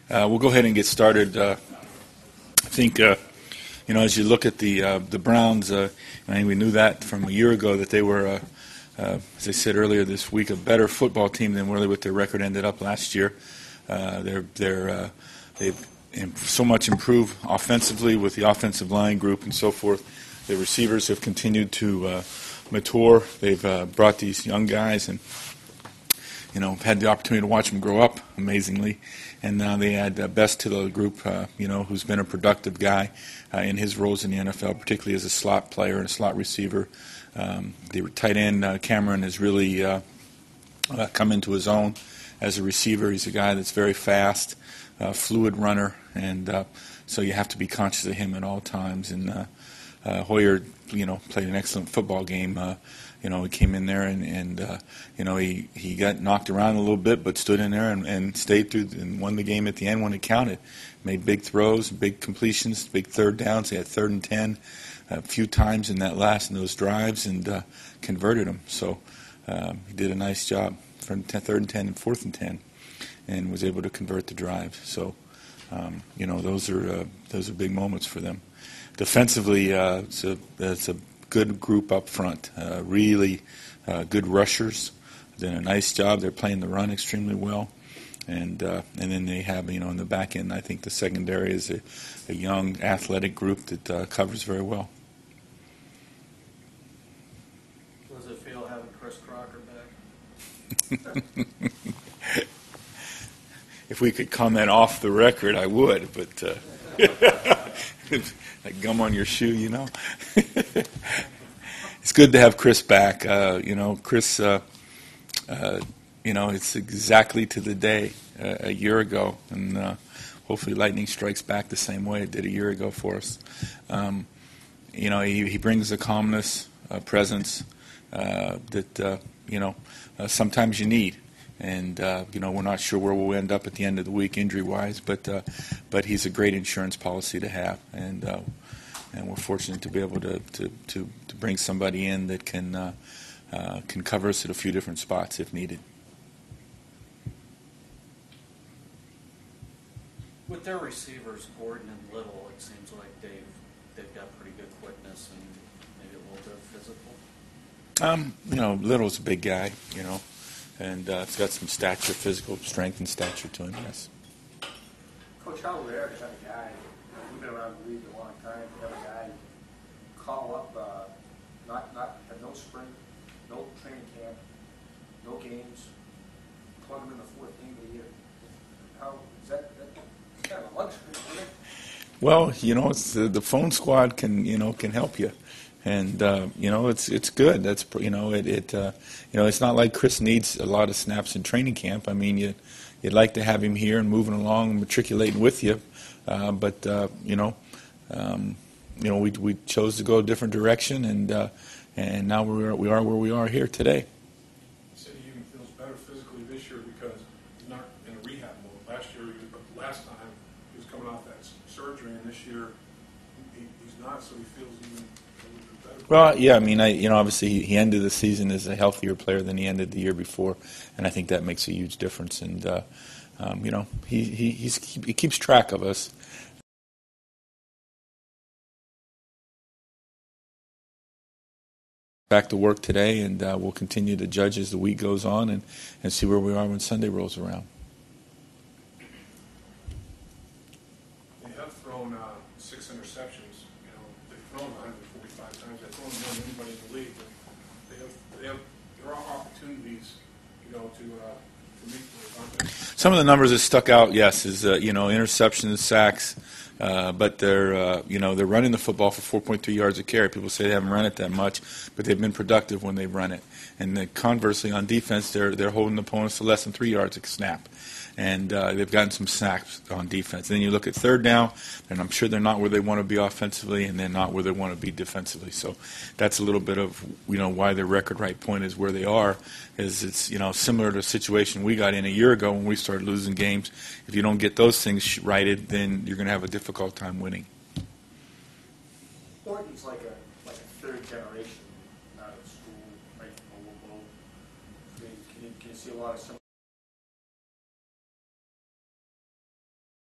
We'll go ahead and get started. I think, as you look at the Browns, I mean, we knew that from a year ago that they were, as I said earlier this week, a better football team than really what their record ended up last year. They've so much improved offensively with the offensive line group and so forth. The receivers have continued to mature. They've brought these young guys and had the opportunity to watch them grow up amazingly. And now they add Best to the group, who's been a productive guy in his roles in the NFL, particularly as a slot player and a slot receiver. The tight end, Cameron, has really come into his own as a receiver. He's a guy that's very fast, fluid runner, and so you have to be conscious of him at all times. And Hoyer, played an excellent football game. He came in there and he got knocked around a little bit, but stood in there and stayed through and won the game at the end when it counted. Made big throws, big completions, big third downs. He had 3rd and 10 a few times in those drives and converted them. So he did a nice job from 3rd and 10 and 4th and 10, and was able to convert the drive. So those are big moments for them. Defensively, it's a good group up front. Really good rushers. Did a nice job. They're playing the run extremely well. And then they have, in the back end, I think the secondary is a young, athletic group that covers very well. Does it feel having Chris Crocker back? If we could comment off the record, I would, but like gum on your shoe, It's good to have Chris back. Chris, it's exactly to the day a year ago, and hopefully lightning strikes back the same way it did a year ago for us. He brings a calmness, a presence that, sometimes you need. And, we're not sure where we'll end up at the end of the week injury-wise, but he's a great insurance policy to have. And we're fortunate to be able to bring somebody in that can cover us at a few different spots if needed. With their receivers, Gordon and Little, it seems like they've got pretty good quickness and maybe a little bit physical. Little's a big guy, and he's got some stature, physical strength and stature to him, yes. Coach, how rare to have a guy, you've been around the league a long time, to have a guy call up, have no spring, no training camp, no games, plug him in the 4th game of the year. How is that kind of a luxury, isn't it? Well, it's the phone squad can help you. And it's good. That's it's not like Chris needs a lot of snaps in training camp. I mean, you'd like to have him here and moving along, and matriculating with you, but we chose to go a different direction, and now we are where we are here today. He said he even feels better physically this year because he's not in a rehab mode. Last time he was coming off that surgery, and this year he's not, so he feels even. Well, yeah, I mean, obviously he ended the season as a healthier player than he ended the year before, and I think that makes a huge difference. And he keeps track of us. Back to work today, and we'll continue to judge as the week goes on and see where we are when Sunday rolls around. They have thrown 6 interceptions. They've thrown 145 times. They've thrown more than anybody in the league. But there are opportunities, to meet those. Some of the numbers that stuck out, yes, is interceptions, sacks, but they're running the football for 4.3 yards a carry. People say they haven't run it that much, but they've been productive when they've run it. And then conversely, on defense, they're holding opponents to less than 3 yards a snap. And they've gotten some sacks on defense. And then you look at third down, and I'm sure they're not where they want to be offensively, and they're not where they want to be defensively. So that's a little bit of why their record right point is where they are. Is it's similar to a situation we got in a year ago when we started losing games. If you don't get those things righted, then you're going to have a difficult time winning. Thornton's like a 3rd generation out of school, right from Oval. Can you see a lot of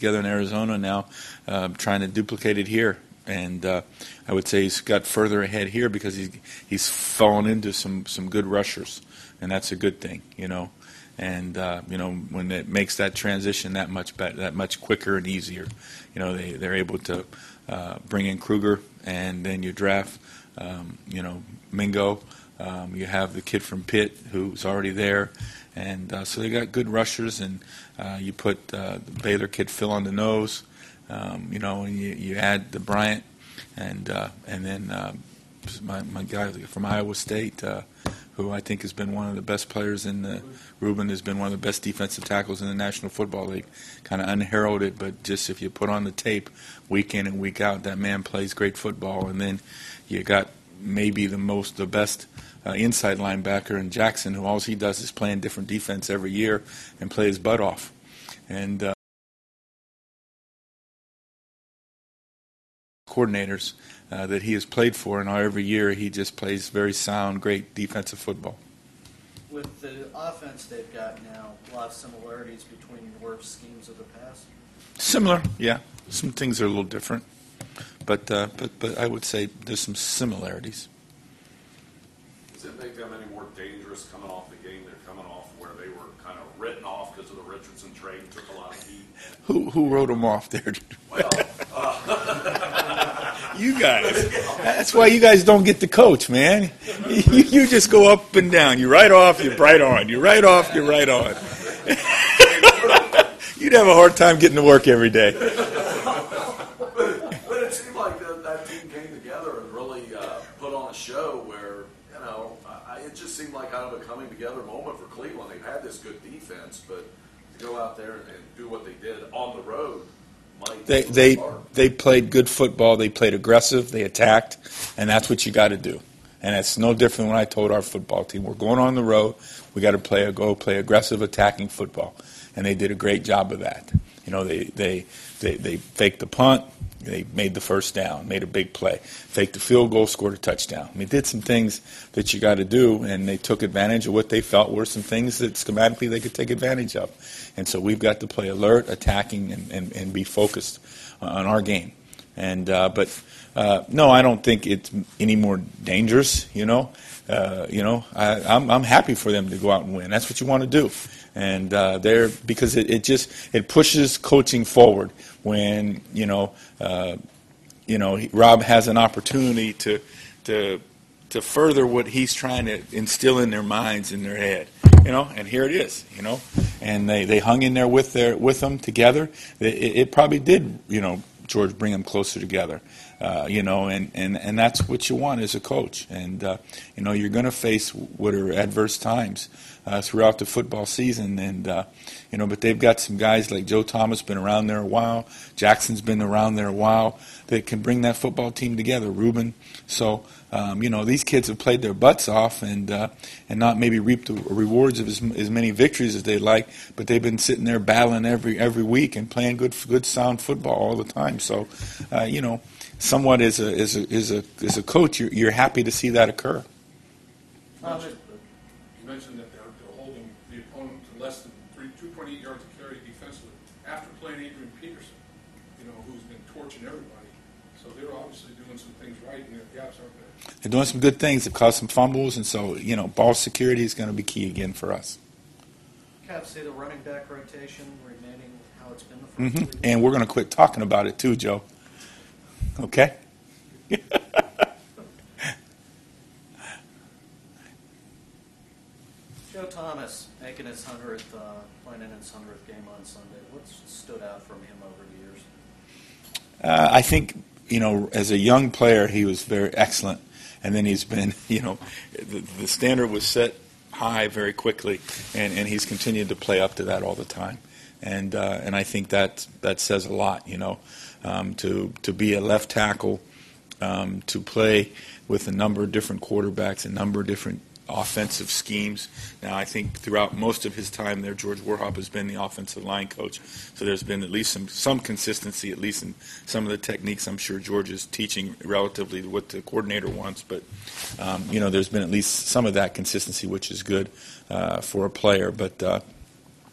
together in Arizona now, trying to duplicate it here. And I would say he's got further ahead here because he's fallen into some good rushers, and that's a good thing, you know. And you know, when it makes that transition that much better, that much quicker and easier, you know, they're able to bring in Kruger, and then you draft, you know, Mingo. You have the kid from Pitt who's already there, and so they got good rushers. And you put the Baylor kid Phil on the nose. You know, and you add the Bryant, and then my guy from Iowa State, who I think has been one of the best players in the Ruben has been one of the best defensive tackles in the National Football League. Kind of unheralded, but just if you put on the tape week in and week out, that man plays great football. And then you got maybe the best inside linebacker in Jackson, who all he does is play in different defense every year and play his butt off. And coordinators that he has played for, and every year he just plays very sound, great defensive football. With the offense they've got now, a lot of similarities between your schemes of the past. Similar, yeah. Some things are a little different, but I would say there's some similarities. Does it make them any more dangerous coming off the game they're coming off, where they were kind of written off because of the Richardson trade, took a lot of heat? Who wrote them off there? Well, you guys. That's why you guys don't get to coach, man. You just go up and down. You right off, you're right on. You right off, you're right on. You'd have a hard time getting to work every day. but it seemed like that team came together and really put on a show where, you know, it just seemed like kind of a coming together moment for Cleveland. They've had this good defense, but to go out there and do what they did on the road, They played good football. They played aggressive. They attacked, and that's what you got to do. And it's no different when I told our football team, we're going on the road. We got to play aggressive, attacking football, and they did a great job of that. You know, they faked the punt. They made the first down, made a big play, faked the field goal, scored a touchdown. I mean, did some things that you got to do, and they took advantage of what they felt were some things that schematically they could take advantage of. And so we've got to play alert, attacking, and be focused on our game. And no, I don't think it's any more dangerous. I'm happy for them to go out and win. That's what you want to do. And because it pushes coaching forward when Rob has an opportunity to further what he's trying to instill in their minds, in their head, and here it is, and they hung in there with them together. It probably did, George, bring them closer together, and that's what you want as a coach. And you're going to face what are adverse times throughout the football season, and but they've got some guys like Joe Thomas, been around there a while. Jackson's been around there a while. That can bring that football team together. Ruben, so these kids have played their butts off and not maybe reaped the rewards of as many victories as they like, but they've been sitting there battling every week and playing good sound football all the time. So somewhat as a coach, you're happy to see that occur. You mentioned that they're holding the opponent to less than 2.8 yards to carry defensively after playing Adrian Peterson, who's been torching everybody. So they're obviously doing some things right, and their gaps aren't there. They're doing some good things. They've caused some fumbles, and so ball security is going to be key again for us. Cavs say the running back rotation remaining how it's been the first week. And we're going to quit talking about it too, Joe. Okay. Joe Thomas making his 100th, playing in his 100th game on Sunday. What stood out from him over the years? I think, as a young player, he was very excellent. And then he's been, the standard was set high very quickly, and he's continued to play up to that all the time. And I think that says a lot, to be a left tackle, to play with a number of different quarterbacks, a number of different offensive schemes. Now, I think throughout most of his time there, George Warhop has been the offensive line coach. So there's been at least some consistency, at least in some of the techniques I'm sure George is teaching relatively to what the coordinator wants. But, there's been at least some of that consistency, which is good for a player. But,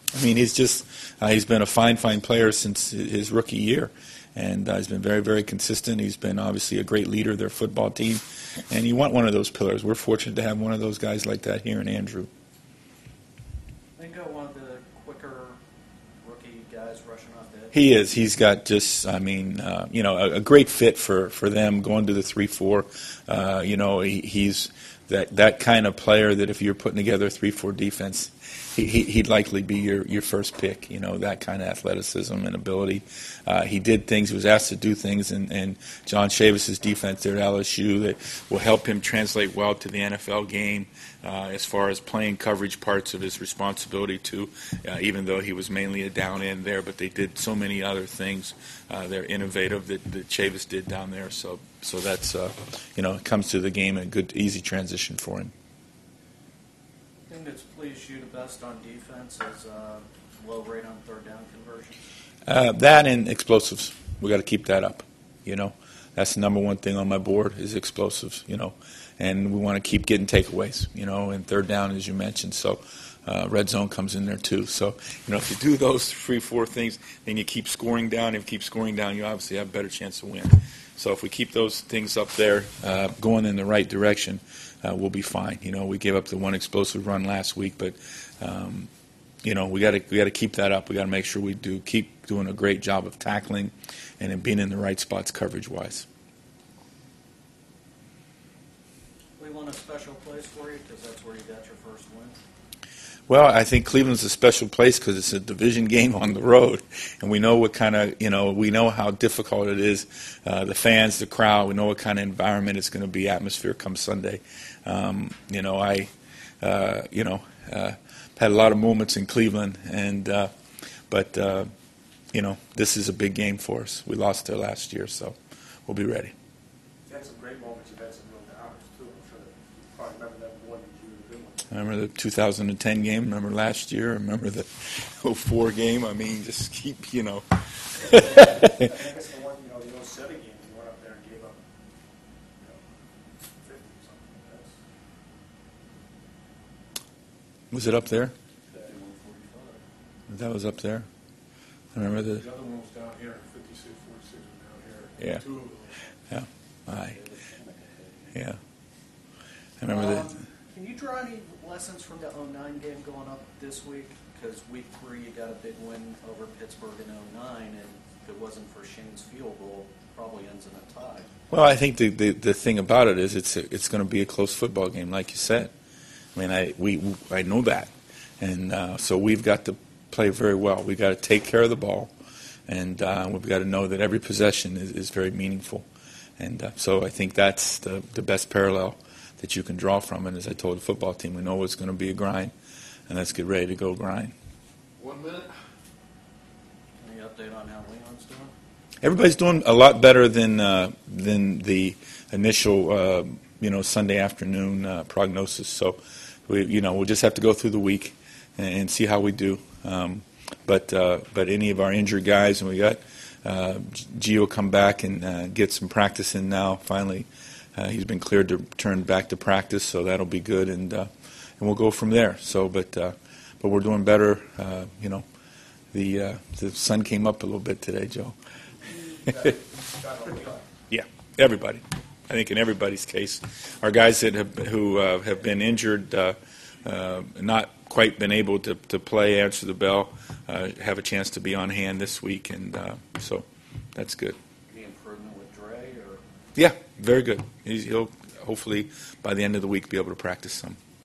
I mean, he's been a fine player since his rookie year, and he's been very, very consistent. He's been obviously a great leader of their football team, and you want one of those pillars. We're fortunate to have one of those guys like that here in Andrew. I think one of the quicker rookie guys rushing off the edge. He is. He's got just, a great fit for them going to the 3-4. He's that kind of player that if you're putting together a 3-4 defense, he'd likely be your first pick. That kind of athleticism and ability. He did things. He was asked to do things in John Chavis's defense there at LSU that will help him translate well to the NFL game as far as playing coverage parts of his responsibility too. Even though he was mainly a down end there, but they did so many other things. They're innovative that Chavis did down there. So that's it comes to the game a good easy transition for him. The thing that's pleased you the best on defense is low rate on third down conversions? That and explosives. We got to keep that up. That's the number one thing on my board is explosives. And we want to keep getting takeaways. And third down, as you mentioned. So red zone comes in there too. So if you do those 3-4 things, then you keep scoring down. If you keep scoring down, you obviously have a better chance to win. So if we keep those things up there, going in the right direction, we'll be fine. We gave up the one explosive run last week, but we got to keep that up. We got to make sure we keep doing a great job of tackling and being in the right spots coverage wise. Cleveland a special place for you because that's where you got your first win. Well, I think Cleveland's a special place because it's a division game on the road, and we know what kind of, we know how difficult it is. The fans, the crowd, we know what kind of environment it's going to be, atmosphere come Sunday. I had a lot of moments in Cleveland, but this is a big game for us. We lost there last year, so we'll be ready. You had some great moments. You had some real downers, too. I'm sure that you probably remember that more than you were doing. I remember the 2010 game. Remember last year. Remember the 04 game. I mean, just keep, I guess the one, the 07 game, you went up there and gave up, 50 or something. Was it up there? 51-45. That was up there. I remember the. The other one was down here, 56, 46 was down here. Yeah. Two of them. Yeah. Yeah. I remember that. Can you draw any lessons from the 09 game going up this week? Because week 3 you got a big win over Pittsburgh in 09, and if it wasn't for Shane's field goal, probably ends in a tie. Well, I think the thing about it is it's going to be a close football game, like you said. I mean, I know that, and so we've got to play very well. We've got to take care of the ball, and we've got to know that every possession is very meaningful. And so I think that's the best parallel that you can draw from it. As I told the football team, we know it's going to be a grind, and let's get ready to go grind. 1 minute. Any update on how Leon's doing? Everybody's doing a lot better than the initial Sunday afternoon prognosis. So we'll just have to go through the week and see how we do. But any of our injured guys, and we got Gio come back and get some practice in now. Finally, he's been cleared to return back to practice, so that'll be good, and we'll go from there. So, but we're doing better. The sun came up a little bit today, Joe. Yeah, everybody. I think in everybody's case, our guys who have been injured, not quite been able to play, answer the bell, have a chance to be on hand this week, and so that's good. Any improvement with Dre? Or Yeah, very good. He'll hopefully by the end of the week be able to practice some.